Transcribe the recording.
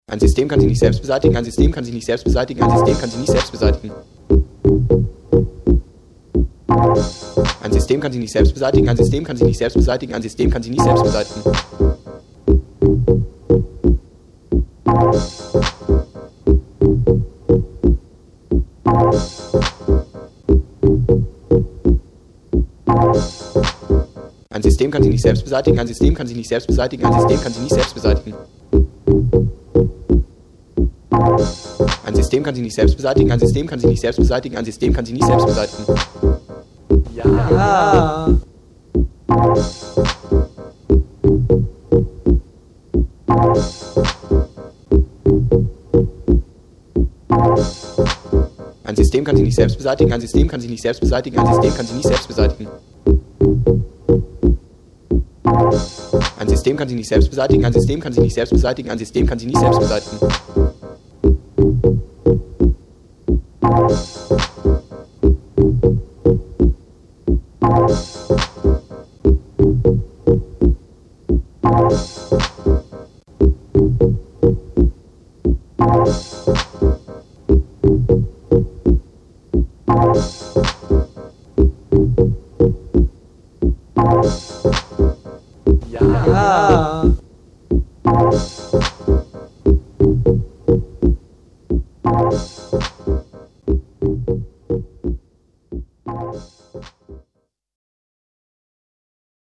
Ein System kann sich nicht selbst beseitigen, ein System kann sich nicht selbst beseitigen, ein System kann sich nicht selbst beseitigen. Ein System kann sich nicht selbst beseitigen, ein System kann sich nicht selbst beseitigen, ein System kann sich nicht selbst beseitigen. Ein System kann sich nicht selbst beseitigen, ein System kann sich nicht selbst beseitigen, ein System kann sich nicht selbst beseitigen. Ein System kann sich nicht selbst beseitigen, ein System kann sich nicht selbst beseitigen, ein System kann sich nicht selbst beseitigen. Ja. Ein System kann sich nicht selbst beseitigen, ein System kann sich nicht selbst beseitigen, ein System kann sich nicht selbst beseitigen. Ein System kann sich nicht selbst beseitigen, ein System kann sich nicht selbst beseitigen, ein System kann sich nicht selbst beseitigen.